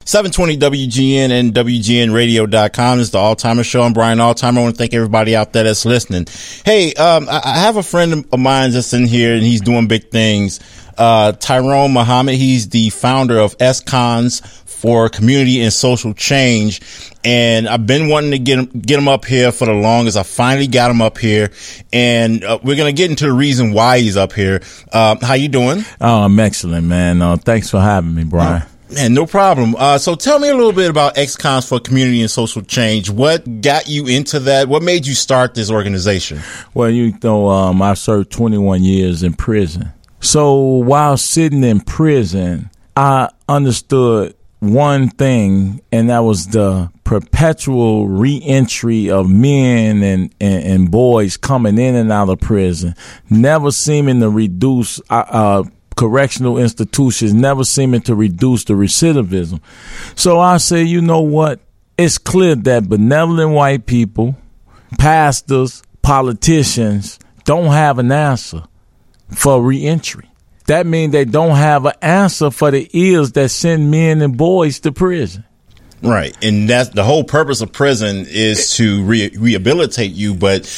720 WGN and WGNradio.com is the Alzheimer Show. I'm Brian Alzheimer. I want to thank everybody out there that's listening. Hey, I have a friend of mine that's in here, and he's doing big things. Tyrone Muhammad, he's the founder of S-Cons for Community and Social Change. And I've been wanting to get him up here for the longest. I finally got him up here, and we're going to get into the reason why he's up here. How you doing? Oh, I'm excellent, man. Thanks for having me, Brian. Man, no problem. So tell me a little bit about X-Cons for Community and Social Change. What got you into that? What made you start this organization? Well, I served 21 years in prison. So while sitting in prison, I understood one thing, and that was the perpetual reentry of men and boys coming in and out of prison, never seeming to reduce correctional institutions, never seeming to reduce the recidivism. So I say, you know what? It's clear that benevolent white people, pastors, politicians don't have an answer for reentry. That means they don't have an answer for the ills that send men and boys to prison. Right. And that's the whole purpose of prison, is to rehabilitate you. But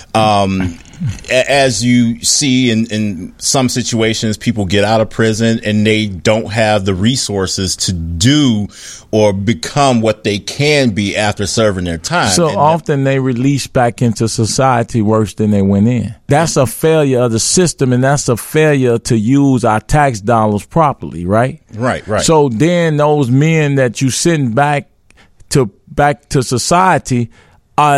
as you see in some situations, people get out of prison and they don't have the resources to do or become what they can be after serving their time. So often they release back into society worse than they went in. That's a failure of the system, and that's a failure to use our tax dollars properly, right? Right. So then those men that you send back to society are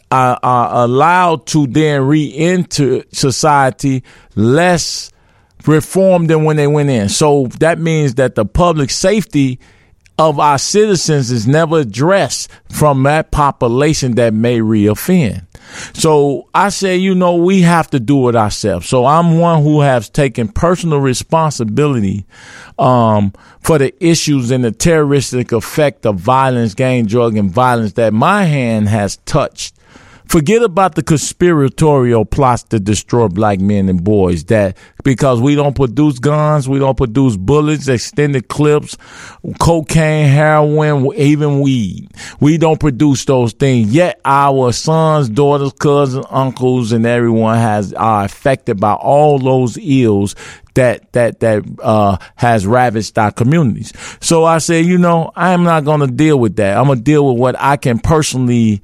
allowed to then re-enter society less reformed than when they went in. So that means that the public safety of our citizens is never addressed from that population that may reoffend. So I say, we have to do it ourselves. So I'm one who has taken personal responsibility for the issues and the terroristic effect of violence, gang, drug, and violence that my hand has touched. Forget about the conspiratorial plots to destroy black men and boys, that because we don't produce guns, we don't produce bullets, extended clips, cocaine, heroin, even weed. We don't produce those things. Yet our sons, daughters, cousins, uncles, and everyone are affected by all those ills that has ravaged our communities. So I say, I am not going to deal with that. I'm going to deal with what I can personally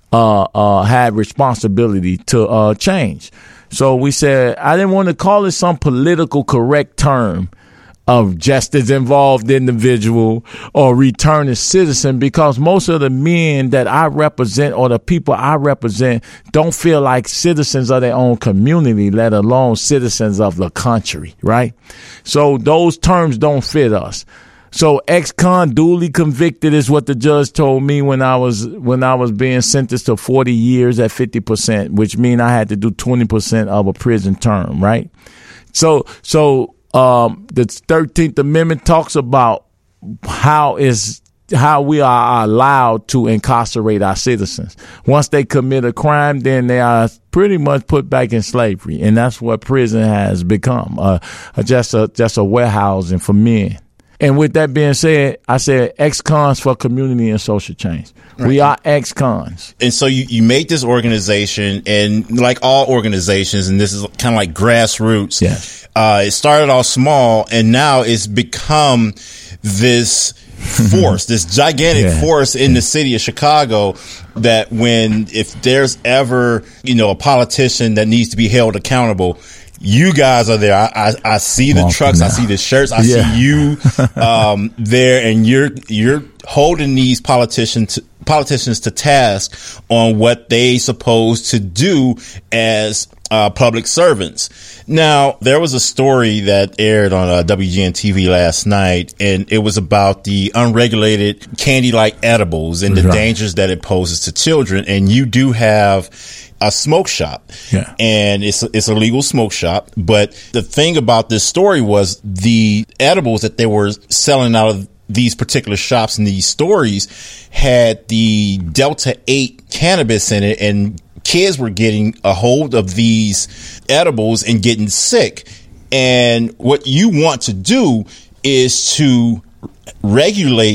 had responsibility to change. So we said, I didn't want to call it some political correct term of justice involved individual or returning citizen, because most of the men that I represent or the people I represent don't feel like citizens of their own community, let alone citizens of the country, right? So those terms don't fit us. So ex-con duly convicted is what the judge told me when I was being sentenced to 40 years at 50%, which means I had to do 20% of a prison term, right? So the 13th Amendment talks about how we are allowed to incarcerate our citizens. Once they commit a crime, then they are pretty much put back in slavery, and that's what prison has become, just a warehousing for men. And with that being said, I said X-Cons for Community and Social Change. Right. We are X-Cons. And so you made this organization, and like all organizations, and this is kind of like grassroots. Yes. It started off small, and now it's become this force, this gigantic force in the city of Chicago, that if there's ever, a politician that needs to be held accountable, you guys are there. I see the trucks. I see the shirts. I see you there, and you're holding these politicians to task on what they supposed to do as public servants. Now, there was a story that aired on WGN TV last night, and it was about the unregulated candy-like edibles and the dangers that it poses to children. And you do have a smoke shop, and it's a legal smoke shop. But the thing about this story was the edibles that they were selling out of these particular shops and these stories had the Delta 8 cannabis in it, and kids were getting a hold of these edibles and getting sick. And what you want to do is to regulate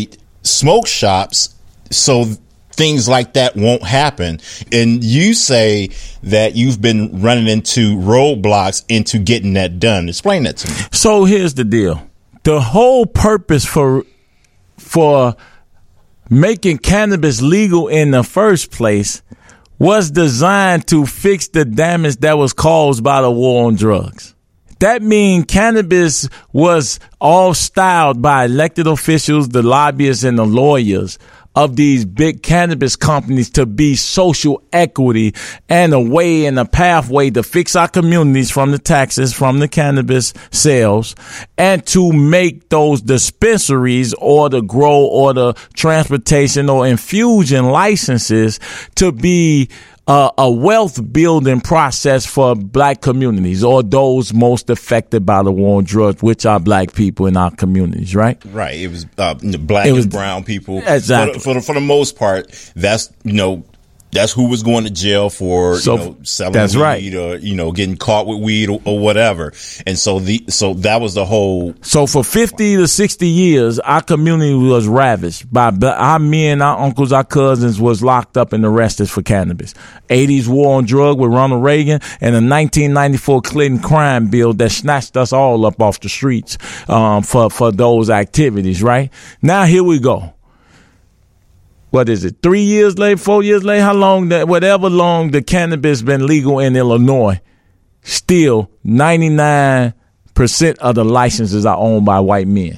smoke shops so things like that won't happen. And you say that you've been running into roadblocks into getting that done. Explain that to me. So here's the deal. The whole purpose for making cannabis legal in the first place was designed to fix the damage that was caused by the war on drugs. That means cannabis was all styled by elected officials, the lobbyists, and the lawyers of these big cannabis companies to be social equity and a way and a pathway to fix our communities from the taxes, from the cannabis sales, and to make those dispensaries or the grow or the transportation or infusion licenses to be a wealth building process for black communities or those most affected by the war on drugs, which are black people in our communities, right? Right. It was black and brown people. Exactly. For the most part, that's who was going to jail for selling weed, right, or getting caught with weed or whatever. And so that was the whole. So for 50 to 60 years, our community was ravaged by our men, our uncles, our cousins was locked up and arrested for cannabis. 80s war on drug with Ronald Reagan and the 1994 Clinton crime bill that snatched us all up off the streets for those activities. Right now, here we go. What is it? 3 years later, 4 years later, whatever long the cannabis been legal in Illinois, still 99% of the licenses are owned by white men.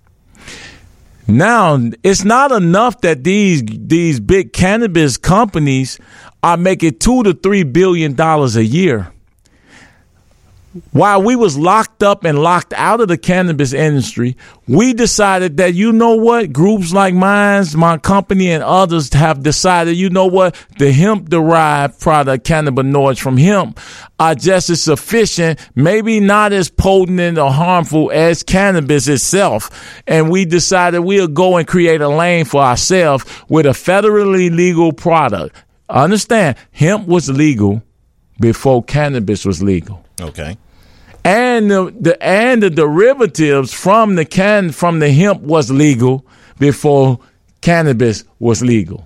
Now, it's not enough that these big cannabis companies are making $2 to $3 billion a year. While we was locked up and locked out of the cannabis industry, we decided that, groups like mine, my company, and others have decided, the hemp-derived product, cannabinoids from hemp, are just as sufficient, maybe not as potent or harmful as cannabis itself. And we decided we'll go and create a lane for ourselves with a federally legal product. Understand, hemp was legal before cannabis was legal. Okay. And the derivatives from the hemp was legal before cannabis was legal.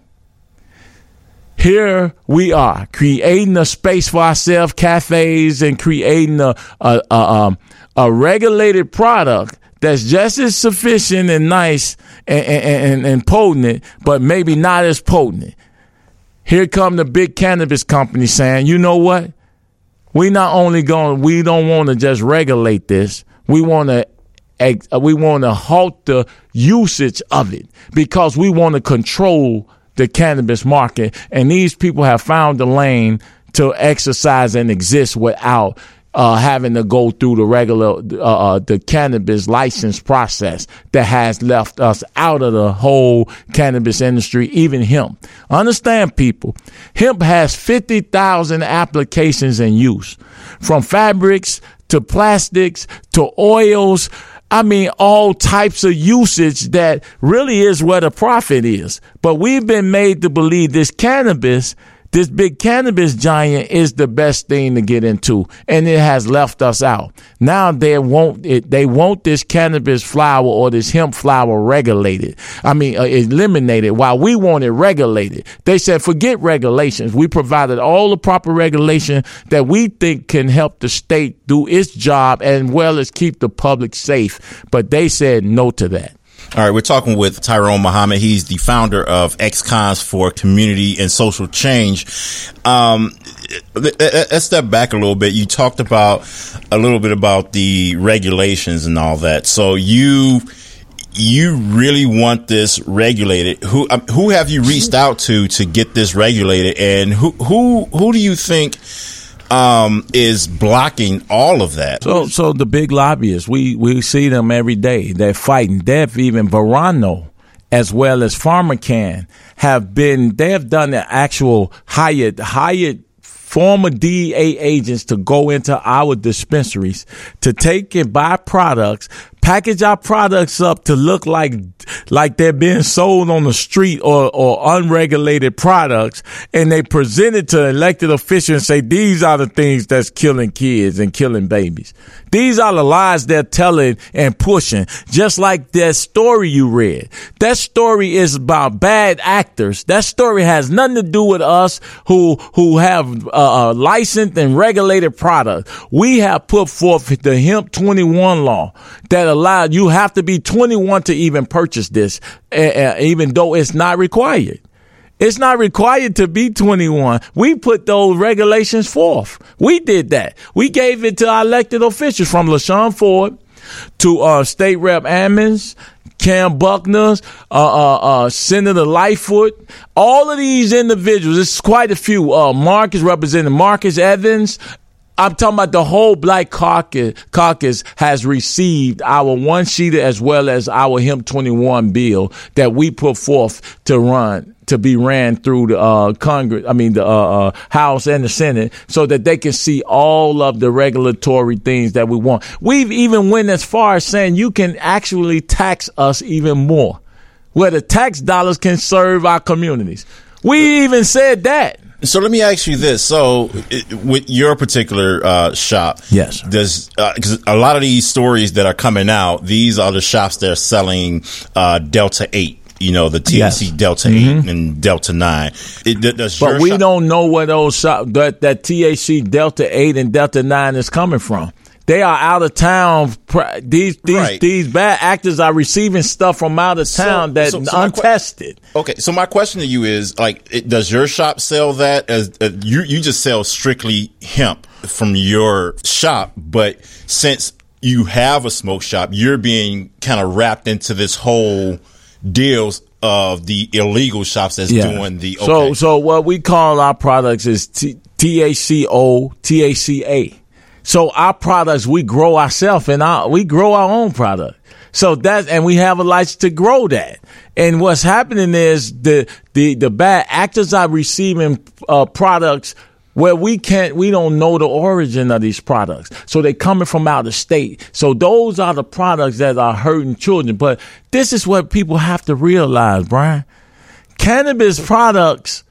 Here we are creating a space for ourselves, cafes, and creating a regulated product that's just as sufficient and nice and potent, but maybe not as potent. Here come the big cannabis companies saying, you know what? We don't want to just regulate this. We want to halt the usage of it because we want to control the cannabis market. And these people have found a lane to exercise and exist without having to go through the regular the cannabis license process that has left us out of the whole cannabis industry, even hemp. Understand, people, hemp has 50,000 applications in use, from fabrics to plastics to oils. I mean, all types of usage that really is where the profit is. But we've been made to believe this big cannabis giant is the best thing to get into, and it has left us out. Now they want this cannabis flower or this hemp flower regulated. Eliminated, while we want it regulated. They said, forget regulations. We provided all the proper regulation that we think can help the state do its job and well as keep the public safe. But they said no to that. All right, we're talking with Tyrone Muhammad. He's the founder of Ex-Cons for Community and Social Change. Let's step back a little bit. You talked a little bit about the regulations and all that. So you really want this regulated. Who have you reached out to get this regulated, and who do you think is blocking all of that? So the big lobbyists, we see them every day. They're fighting. Even Verano, as well as PharmaCann, they have done the actual hired former DEA agents to go into our dispensaries to take and buy products, package our products up to look like they're being sold on the street or unregulated products, and they present it to elected officials and say, these are the things that's killing kids and killing babies. These are the lies they're telling and pushing, just like that story you read. That story is about bad actors. That story has nothing to do with us who have licensed and regulated products. We have put forth the Hemp 21 law that allowed you have to be 21 to even purchase this, even though it's not required. It's not required to be 21. We put those regulations forth. We did that. We gave it to our elected officials, from LaShawn Ford to State Rep Ammons, Cam Buckner, Senator Lightfoot. All of these individuals, it's quite a few. Marcus, Representative Marcus Evans. I'm talking about the whole Black Caucus has received our one-sheeter as well as our Hemp 21 bill that we put forth to be ran through the Congress, the House and the Senate, so that they can see all of the regulatory things that we want. We've even went as far as saying you can actually tax us even more, where the tax dollars can serve our communities. We even said that. So let me ask you this. So with your particular shop, yes, because a lot of these stories that are coming out, these are the shops that are selling Delta 8. The THC, yes. Delta 8 and Delta 9. But we don't know where those shops, that THC, Delta 8 and Delta 9 is coming from. They are out of town. These bad actors are receiving stuff from out of town that's untested. Okay, so my question to you is, does your shop sell that? As you just sell strictly hemp from your shop, but since you have a smoke shop, you're being kind of wrapped into this whole deals of the illegal shops that's doing the okay. So what we call our products is THCO, THCA. So our products, we grow ourselves and we grow our own product. So and we have a license to grow that. And what's happening is the bad actors are receiving products where we don't know the origin of these products. So they coming from out of state. So those are the products that are hurting children. But this is what people have to realize, Brian. Cannabis products,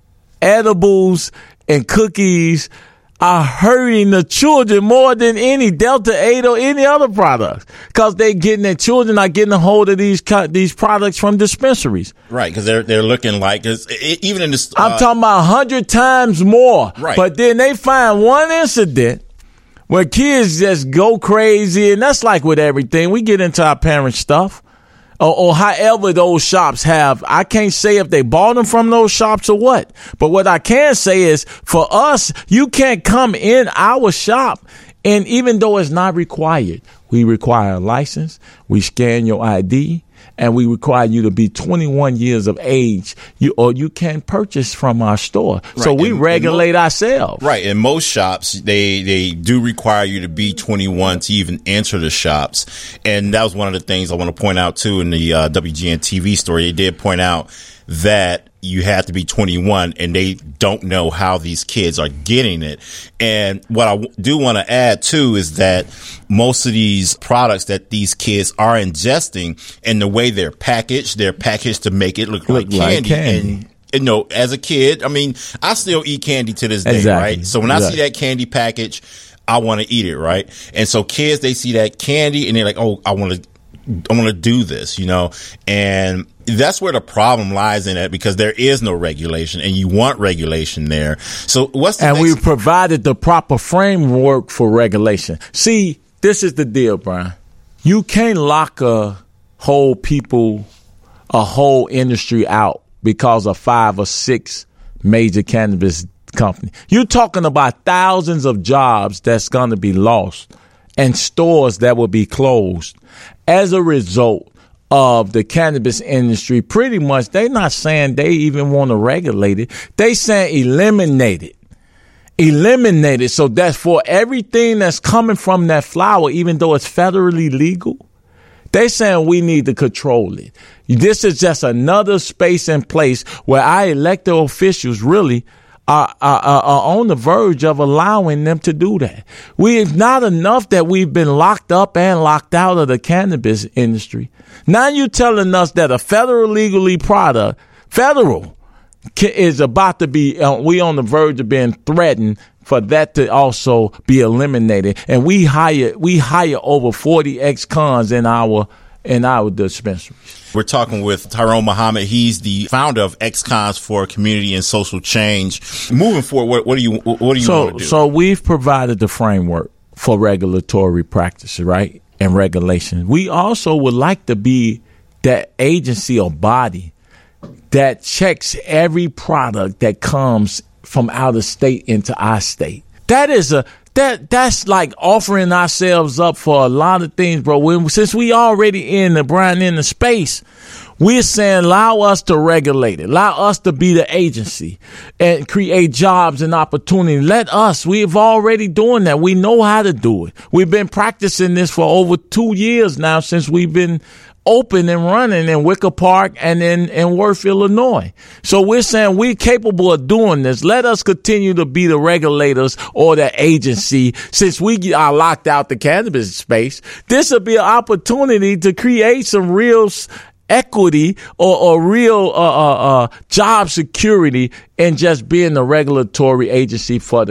edibles, and cookies are hurting the children more than any Delta 8 or any other products, because their children are getting a hold of these products from dispensaries. Right, because they're looking like even in this. I'm talking about 100 times more. Right, but then they find one incident where kids just go crazy, and that's like with everything. We get into our parents' stuff. Or however those shops have. I can't say if they bought them from those shops or what. But what I can say is, for us, you can't come in our shop, and even though it's not required, we require a license, we scan your ID, and we require you to be 21 years of age, or you can't purchase from our store. Right. So we regulate ourselves. Right. In most shops, they do require you to be 21 to even enter the shops. And that was one of the things I want to point out, too, in the WGN TV story. They did point out that you have to be 21, and they don't know how these kids are getting it. And what I do want to add, too, is that most of these products that these kids are ingesting, and the way they're packaged to make it look like candy. And as a kid, I still eat candy to this day, exactly. Right? So when I see that candy package, I want to eat it, right? And so kids, they see that candy, and they're like, oh, I want to do this, and that's where the problem lies in it, because there is no regulation, and you want regulation there. So we provided the proper framework for regulation. See, this is the deal, Brian. You can't lock a whole industry out because of 5 or 6 major cannabis companies. You're talking about thousands of jobs that's going to be lost, and stores that will be closed as a result of the cannabis industry. Pretty much, they're not saying they even want to regulate it. They saying eliminate it. So that's for everything that's coming from that flower, even though it's federally legal. They saying we need to control it. This is just another space and place where our elected officials really are on the verge of allowing them to do that. We've not enough that we've been locked up and locked out of the cannabis industry. Now you're telling us that a federal legally product, is about to be, we on the verge of being threatened for that to also be eliminated. And we hire over 40 ex-cons in our dispensaries. We're talking with Tyrone Muhammad. He's the founder of Ex-Cons for Community and Social Change. Moving forward, what do you want to do? So we've provided the framework for regulatory practices, right, and regulation. We also would like to be that agency or body that checks every product that comes from out of state into our state. That's like offering ourselves up for a lot of things, bro. Since we already in the space, we're saying allow us to regulate it. Allow us to be the agency and create jobs and opportunity. We've already doing that. We know how to do it. We've been practicing this for over 2 years now since we've been open and running in Wicker Park and in Worth, Illinois. So we're saying we're capable of doing this. Let us continue to be the regulators or the agency. Since we are locked out the cannabis space, this will be an opportunity to create some real equity or real job security in just being the regulatory agency for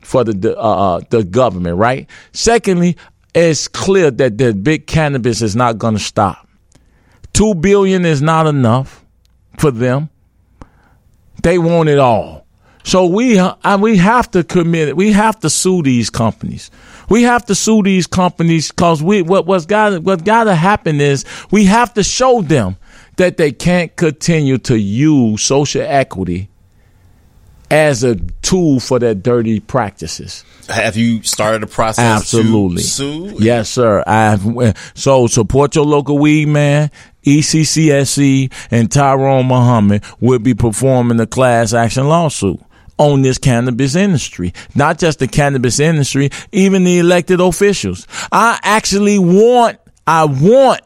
the government, right? Secondly, it's clear that the big cannabis is not going to stop. $2 billion is not enough for them. They want it all. So we have to commit it. We have to sue these companies. We have to sue these companies because what's got to happen is we have to show them that they can't continue to use social equity as a tool for their dirty practices. Have you started a process Absolutely. to sue? Yes, sir. So support your local weed man. ECCSC and Tyrone Muhammad will be performing a class action lawsuit on this cannabis industry. Not just the cannabis industry, even the elected officials. I want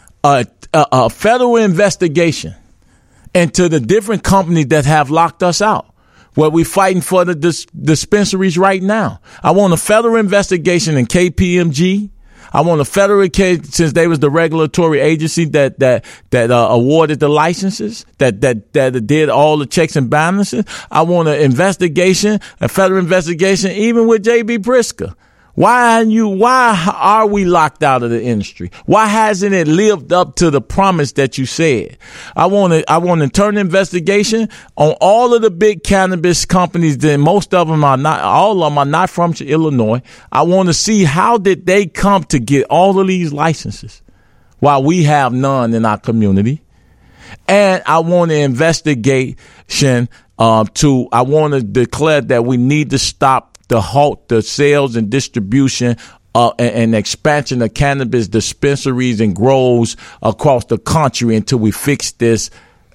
a federal investigation into the different companies that have locked us out. Where we're fighting for the dispensaries right now. I want a federal investigation in KPMG. I want a federal case since they was the regulatory agency that awarded the licenses, that did all the checks and balances. I want a federal investigation, even with J.B. Pritzker. Why are we locked out of the industry? Why hasn't it lived up to the promise that you said? I want to turn an investigation on all of the big cannabis companies. Then all of them are not from Illinois. I want to see how did they come to get all of these licenses while we have none in our community. And I want an investigation I want to declare that we need to stop halt the sales and distribution and expansion of cannabis dispensaries and grows across the country until we fix this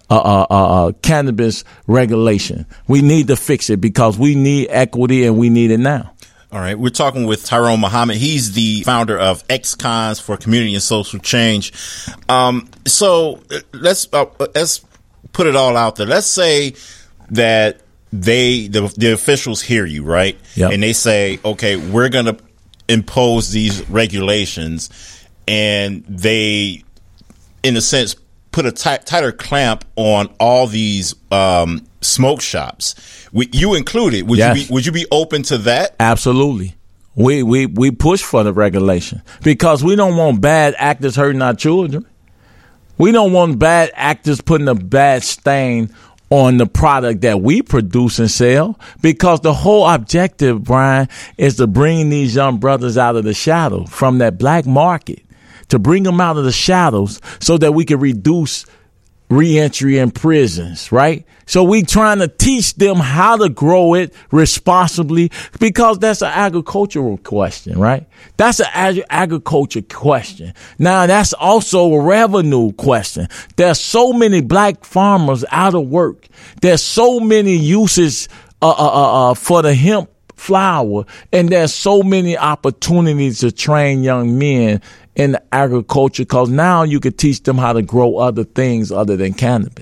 cannabis regulation. We need to fix it because we need equity and we need it now. All right. We're talking with Tyrone Muhammad. He's the founder of Ex-Cons for Community and Social Change. So let's put it all out there. Let's say that the officials hear you, right? Yep. And they say, okay, we're going to impose these regulations, and they, in a sense, put a tighter clamp on all these smoke shops. You included. Yes. Would you be open to that? Absolutely. We push for the regulation because we don't want bad actors hurting our children. We don't want bad actors putting a bad stain on the product that we produce and sell, because the whole objective, Brian, is to bring these young brothers out of the shadow from that black market, to bring them out of the shadows so that we can reduce reentry in prisons, right? So we trying to teach them how to grow it responsibly, because that's an agricultural question, right? That's an agriculture question. Now, that's also a revenue question. There's so many black farmers out of work. There's so many uses for the hemp flower, and there's so many opportunities to train young men in agriculture, because now you can teach them how to grow other things other than cannabis.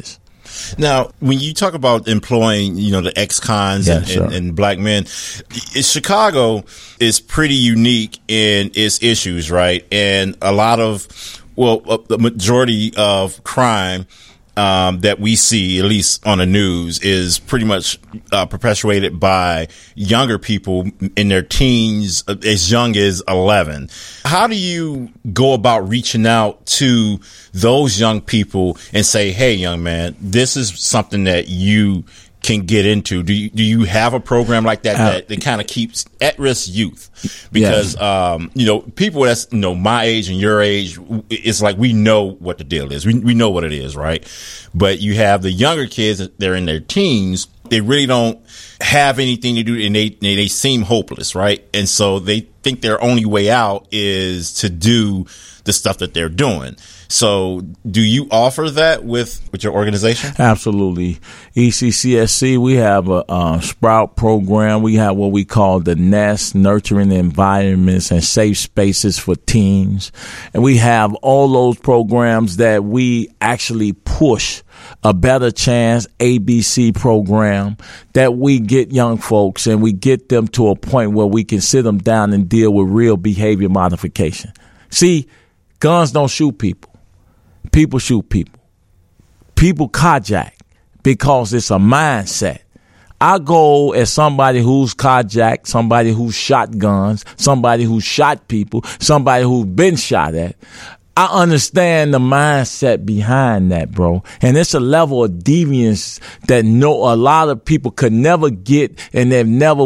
Now, when you talk about employing, the ex-cons and black men, Chicago is pretty unique in its issues, right? And a lot of, the majority of crime that we see, at least on the news, is pretty much perpetuated by younger people in their teens, as young as 11. How do you go about reaching out to those young people and say, hey, young man, this is something that you can get into? Do you have a program like that that kind of keeps at-risk youth? Because, people that's, my age and your age, it's like we know what the deal is. We know what it is, right? But you have the younger kids, they're in their teens. They really don't have anything to do, and they seem hopeless, right? And so they think their only way out is to do the stuff that they're doing. So do you offer that with your organization? Absolutely. ECCSC, we have a Sprout program. We have what we call the NEST, Nurturing Environments and Safe Spaces for Teens. And we have all those programs that we actually push. A Better Chance ABC program that we get young folks and we get them to a point where we can sit them down and deal with real behavior modification. See, guns don't shoot people. People shoot people. People carjack because it's a mindset. I go as somebody who's carjacked, somebody who's shot guns, somebody who's shot people, somebody who's been shot at. I understand the mindset behind that, bro. And it's a level of deviance that a lot of people could never get, and they never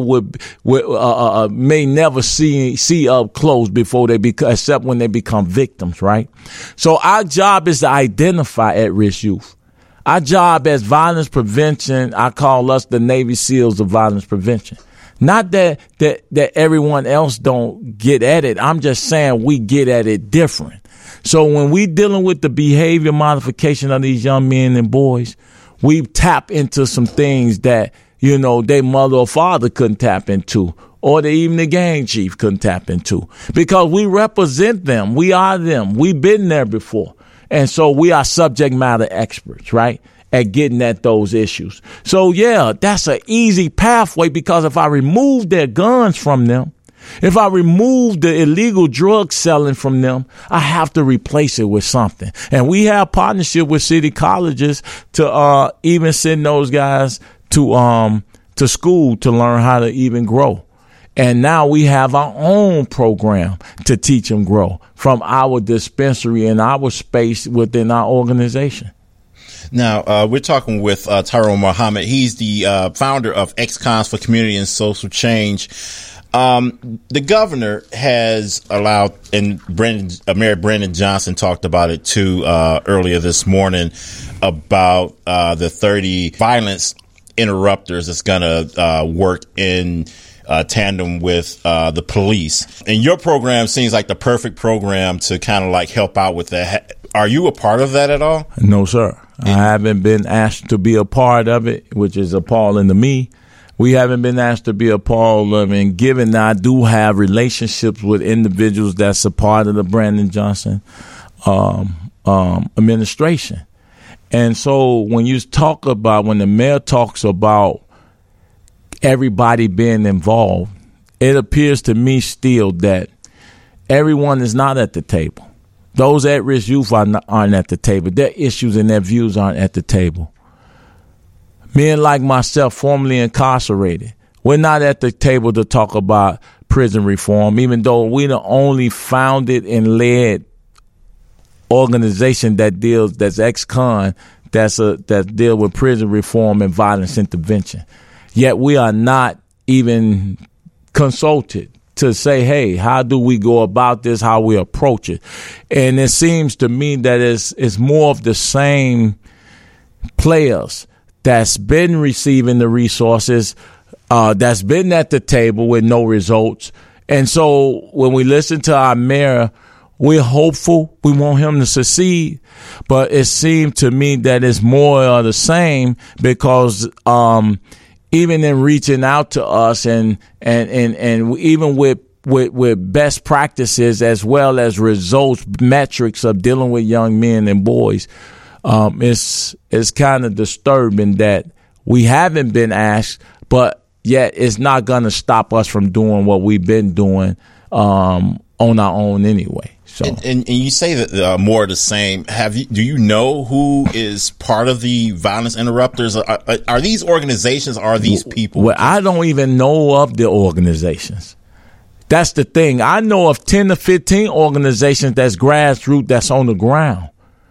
may never see up close before except when they become victims, right? So our job is to identify at-risk youth. Our job as violence prevention, I call us the Navy SEALs of violence prevention. Not that everyone else don't get at it. I'm just saying we get at it different. So when we dealing with the behavior modification of these young men and boys, we tap into some things that, their mother or father couldn't tap into, or even the gang chief couldn't tap into, because we represent them. We are them. We've been there before. And so we are subject matter experts, right, at getting at those issues. So, that's an easy pathway, because if I remove their guns from them, if I remove the illegal drug selling from them, I have to replace it with something. And we have partnership with city colleges to even send those guys to school to learn how to even grow. And now we have our own program to teach them grow from our dispensary and our space within our organization. Now, we're talking with Tyrone Muhammad. He's the founder of Ex-Cons for Community and Social Change. The governor has allowed, and Mayor Brandon Johnson talked about it too earlier this morning, about the 30 violence interrupters that's going to work in tandem with the police. And your program seems like the perfect program to kind of like help out with that. Are you a part of that at all? No, sir. I haven't been asked to be a part of it, which is appalling to me. We haven't been asked to be a part of it, and given that I do have relationships with individuals that's a part of the Brandon Johnson administration. And so when the mayor talks about everybody being involved, it appears to me still that everyone is not at the table. Those at-risk youth aren't at the table. Their issues and their views aren't at the table. Men like myself, formerly incarcerated, we're not at the table to talk about prison reform, even though we're the only founded and led organization that's ex-con, that deal with prison reform and violence intervention. Yet we are not even consulted to say, hey, how do we go about this, how we approach it? And it seems to me that it's more of the same players that's been receiving the resources, that's been at the table with no results. And so when we listen to our mayor, we're hopeful. We want him to succeed. But it seemed to me that it's more of the same, because even in reaching out to us and even with best practices as well as results, metrics of dealing with young men and boys, It's kind of disturbing that we haven't been asked, but yet it's not going to stop us from doing what we've been doing on our own anyway. So, and you say that more of the same. Do you know who is part of the violence interrupters? Are these organizations? Are these people? Well, I don't even know of the organizations. That's the thing. I know of 10 to 15 organizations that's grassroots, that's on the ground,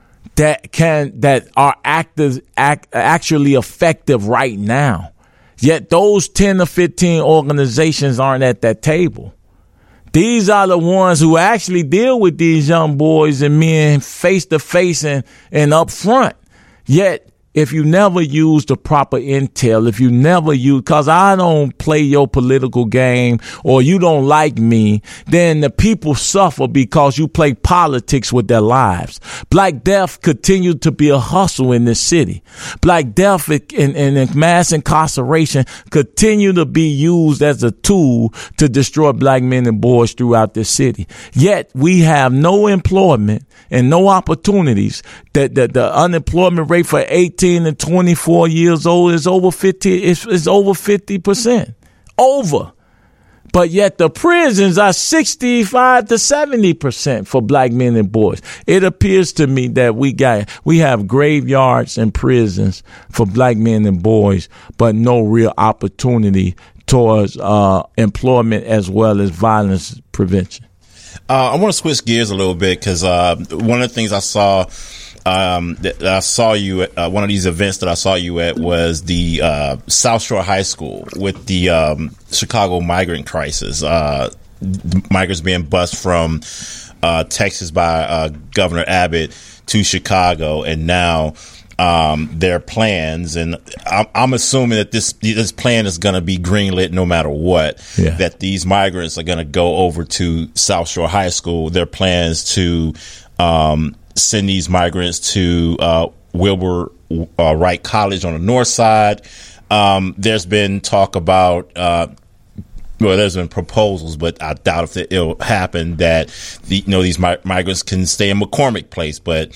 that are actually effective right now. Yet those 10 to 15 organizations aren't at that table. These are the ones who actually deal with these young boys and men face to face and up front. Yet, if you never use the proper intel, if you never use, cause I don't play your political game or you don't like me, then the people suffer because you play politics with their lives. Black death continues to be a hustle in this city. Black death and mass incarceration continue to be used as a tool to destroy black men and boys throughout this city. Yet we have no employment and no opportunities. The unemployment rate for 18 and 24 years old is over 50. It's over 50%. Over. But yet the prisons are 65 to 70% for black men and boys. It appears to me that we have graveyards and prisons for black men and boys, but no real opportunity towards employment as well as violence prevention. I want to switch gears a little bit because one of the things I saw that I saw you at one of these events that I saw you at was the South Shore High School with the Chicago migrant crisis. Migrants being bused from Texas by Governor Abbott to Chicago, and now their plans, and I'm assuming that this plan is going to be greenlit no matter what. Yeah. That these migrants are going to go over to South Shore High School. Their plans to send these migrants to Wilbur Wright College on the north side. There's been talk about, there's been proposals, but I doubt if it'll happen that these migrants can stay in McCormick Place. But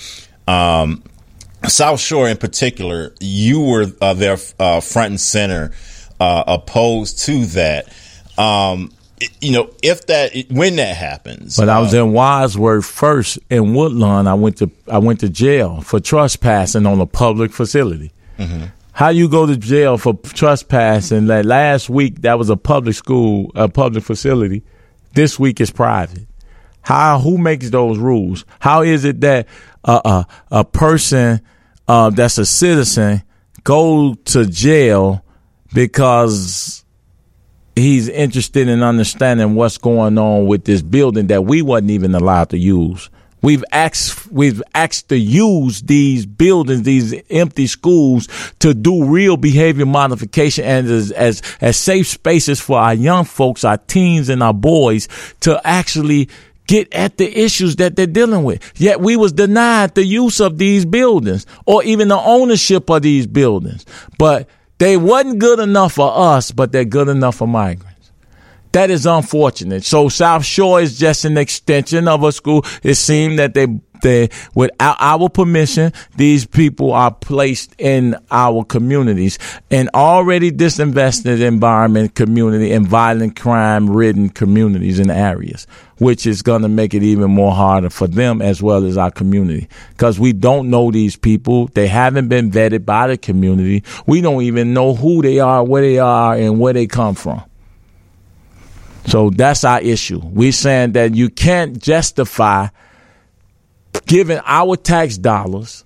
South Shore in particular, you were there front and center opposed to that. When that happens. But I was in Wadsworth first. In Woodlawn, I went to jail for trespassing on a public facility. Mm-hmm. How you go to jail for trespassing? Like last week, that was a public school, a public facility. This week is private. Who makes those rules? How is it that a person that's a citizen go to jail because he's interested in understanding what's going on with this building that we wasn't even allowed to use? We've asked to use these buildings, these empty schools, to do real behavior modification and as safe spaces for our young folks, our teens and our boys to actually get at the issues that they're dealing with. Yet we was denied the use of these buildings or even the ownership of these buildings. But they wasn't good enough for us, but they're good enough for migrants. That is unfortunate. So South Shore is just an extension of a school. It seemed that they without our permission, these people are placed in our communities, an already disinvested environment, community, and violent crime-ridden communities and areas, which is going to make it even more harder for them as well as our community, because we don't know these people. They haven't been vetted by the community. We don't even know who they are, where they are, and where they come from. So that's our issue. We're saying that you can't justify giving our tax dollars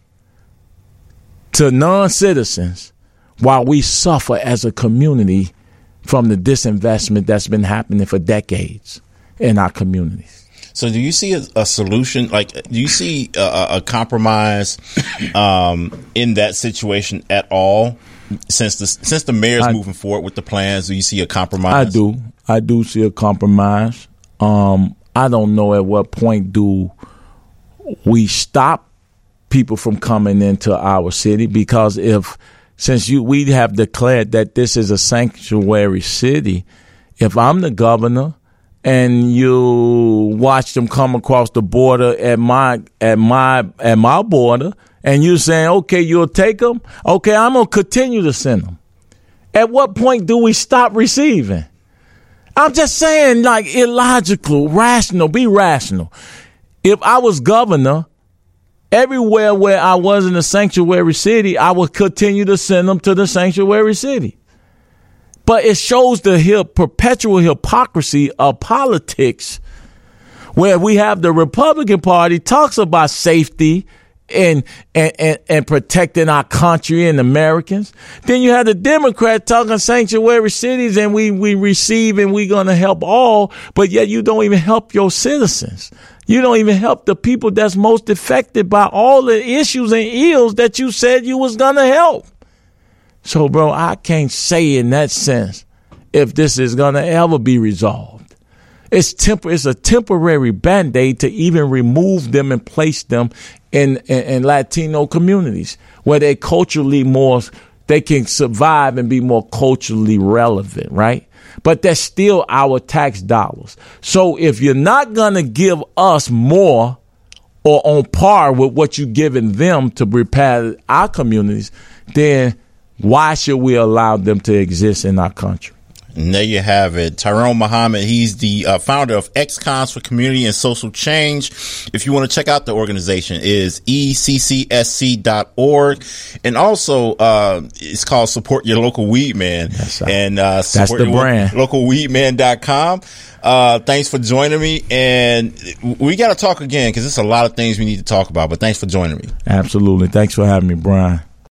to non-citizens while we suffer as a community from the disinvestment that's been happening for decades in our communities. So do you see a solution? Like, do you see a compromise in that situation at all? Since the mayor's moving forward with the plans, do you see a compromise? I do see a compromise. I don't know at what point do we stop people from coming into our city, because we have declared that this is a sanctuary city. If I'm the governor and you watch them come across the border at my border, and you're saying, okay, you'll take them. Okay, I'm going to continue to send them. At what point do we stop receiving? I'm just saying, like, illogical, rational, be rational. If I was governor, everywhere where I was in the sanctuary city, I would continue to send them to the sanctuary city. But it shows the perpetual hypocrisy of politics, where we have the Republican Party talks about safety and protecting our country and Americans. Then you have the Democrat talking sanctuary cities and we receive and we're going to help all, but yet you don't even help your citizens. You don't even help the people that's most affected by all the issues and ills that you said you was going to help. So, bro, I can't say in that sense if this is going to ever be resolved. It's a temporary Band-Aid to even remove them and place them in Latino communities where they they can survive and be more culturally relevant, right? But that's still our tax dollars. So if you're not going to give us more or on par with what you're giving them to repair our communities, then why should we allow them to exist in our country? And there you have it. Tyrone Muhammad, he's the founder of Ex-Cons for Community and Social Change. If you want to check out the organization, it is ECCSC.org. And also, it's called Support Your Local Weed Man. And that's the brand. LocalWeedman.com. Thanks for joining me. And we got to talk again because there's a lot of things we need to talk about. But thanks for joining me. Absolutely. Thanks for having me, Brian.